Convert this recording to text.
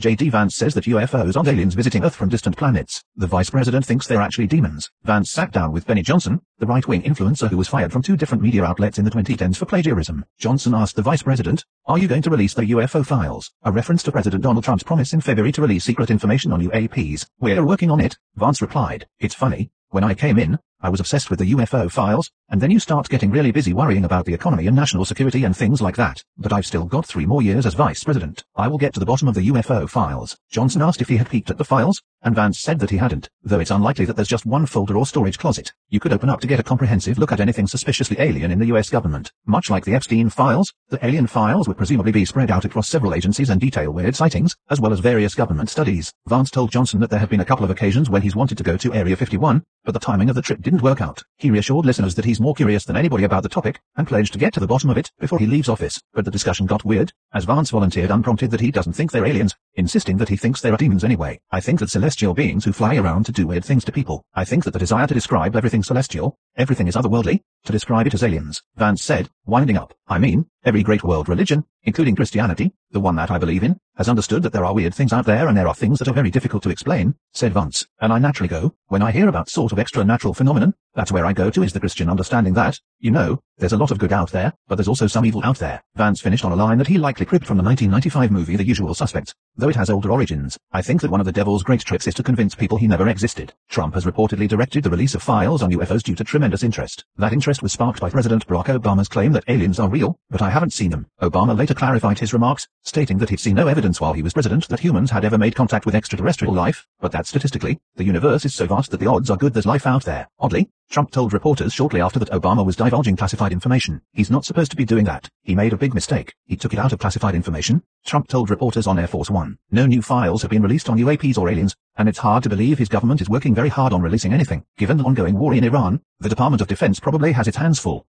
J.D. Vance says that UFOs aren't aliens visiting Earth from distant planets. The vice president thinks they're actually demons. Vance sat down with Benny Johnson, the right-wing influencer who was fired from 2 different media outlets in the 2010s for plagiarism. Johnson asked the vice president, "Are you going to release the UFO files?" A reference to President Donald Trump's promise in February to release secret information on UAPs. "We're working on it," Vance replied. "It's funny. When I came in, I was obsessed with the UFO files, and then you start getting really busy worrying about the economy and national security and things like that. But I've still got 3 more years as vice president. I will get to the bottom of the UFO files." Johnson asked if he had peeked at the files, and Vance said that he hadn't, though it's unlikely that there's just one folder or storage closet you could open up to get a comprehensive look at anything suspiciously alien in the US government. Much like the Epstein files, the alien files would presumably be spread out across several agencies and detail weird sightings, as well as various government studies. Vance told Johnson that there have been a couple of occasions when he's wanted to go to Area 51, but the timing of the trip didn't work out. He reassured listeners that he's more curious than anybody about the topic, and pledged to get to the bottom of it before he leaves office. But the discussion got weird, as Vance volunteered unprompted that he doesn't think they're aliens, insisting that he thinks there are demons anyway. "I think that celestial beings who fly around to do weird things to people. I think that the desire to describe everything celestial, everything is otherworldly, to describe it as aliens," Vance said, winding up. "I mean, every great world religion, including Christianity, the one that I believe in, has understood that there are weird things out there and there are things that are very difficult to explain," said Vance. "And I naturally go, when I hear about sort of extra-natural phenomenon, that's where I go to is the Christian understanding that, you know, there's a lot of good out there, but there's also some evil out there." Vance finished on a line that he likely cribbed from the 1995 movie The Usual Suspects, though it has older origins. "I think that one of the devil's great tricks is to convince people he never existed." Trump has reportedly directed the release of files on UFOs due to tremendous interest. That interest was sparked by President Barack Obama's claim that aliens are real, but I haven't seen them. Obama later clarified his remarks, stating that he'd seen no evidence while he was president that humans had ever made contact with extraterrestrial life, but that statistically, the universe is so vast that the odds are good there's life out there. Oddly, Trump told reporters shortly after that Obama was divulging classified information. He's not supposed to be doing that. He made a big mistake. He took it out of classified information, Trump told reporters on Air Force One. No new files have been released on UAPs or aliens, and it's hard to believe his government is working very hard on releasing anything. Given the ongoing war in Iran, the Department of Defense probably has its hands full.